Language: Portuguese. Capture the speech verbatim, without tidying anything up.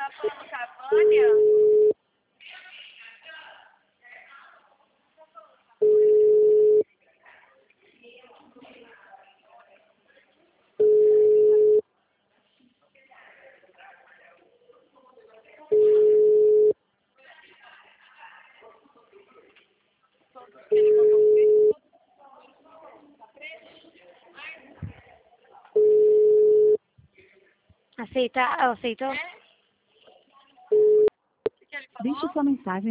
tá falando com a Vânia? Aceita, aceitou? É? O que ele falou? Deixe sua mensagem